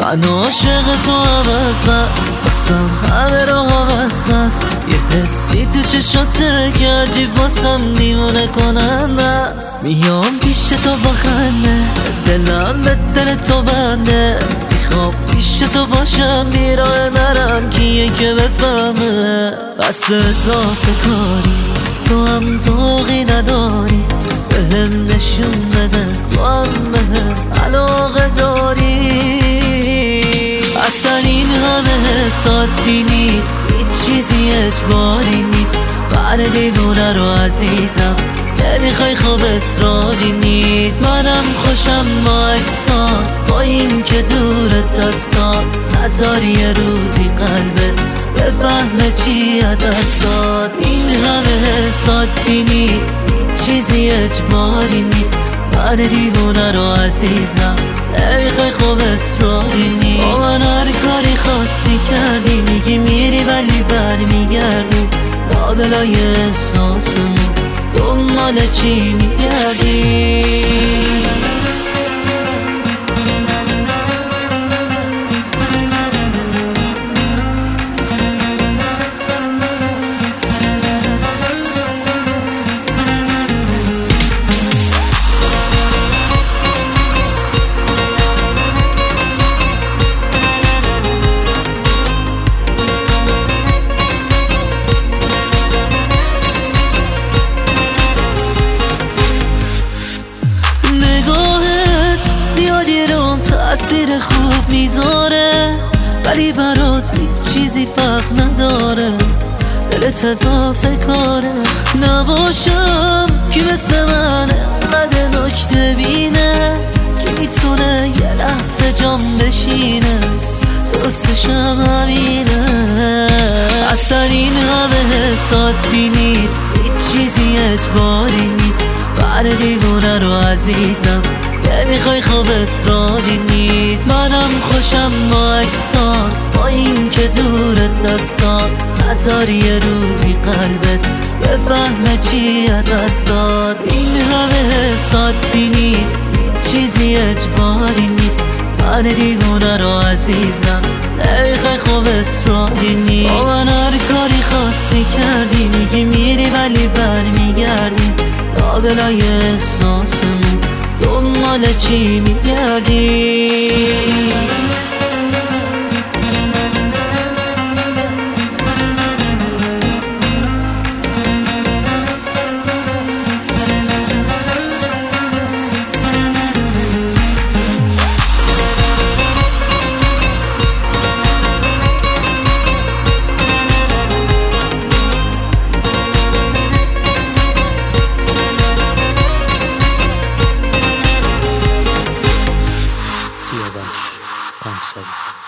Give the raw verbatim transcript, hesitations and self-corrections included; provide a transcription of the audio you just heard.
من عاشق تو عوض بست، بسم همه رو عوض است. یه حسی تو چشاته که عجیب واسم دیوانه کننده است. میام پیش تو با خنده، دلم به دل تو بنده. میخوام پیش تو باشم، بیراه نرم کیه که بفهمه. بس اضافه کاری تو هم ذوقی نداری، بهم نشون بده تو هم بهم علاقه داری. اصلا این همه سادی نیست، هیچ چیزی اجباری نیست. من دیوونه رو عزیزم نمیخوای خواب اصراری نیست. منم خوشم با اکسات، با این که دور دستات نذاری یه روزی قلبت بفهمه چی دست داد. این همه سادی نیست، هیچ چیزی اجباری نیست. من دیوونه رو عزیزم نمیخوای خواب اصراری نیست. با من هر کاری خاصی کردی، میگی میری ولی برمیگردی. لابلای احساسمون دنبال چی میگردی؟ تأثیر خوب میذاره ولی برات هیچ چیزی فرق نداره. دلت اضافه کاره نباشم که مثل من انقدر نکته بینه که میتونه یه لحظه جام بشینه. دوستشم همینه. اصلا این همه سادی نیست، هیچ چیزی اجباری نیست. بر دیوونه رو عزیزم نمیخوای خواب اصراری نیست. منم خوشم با اکسات، با این که دور دستات نذاری یه روزی قلبت بفهمه چی دست داد. این همه سادی نیست، هیچ چیزی اجباری نیست. من دیوونه رو عزیزم نمیخوای خواب اصراری نیست. با من هر کاری خاصی کردی، میگی میری ولی برمیگردی. لابلای احساسمون دنبال چی میگردی؟ Siyabaş, Kamsari.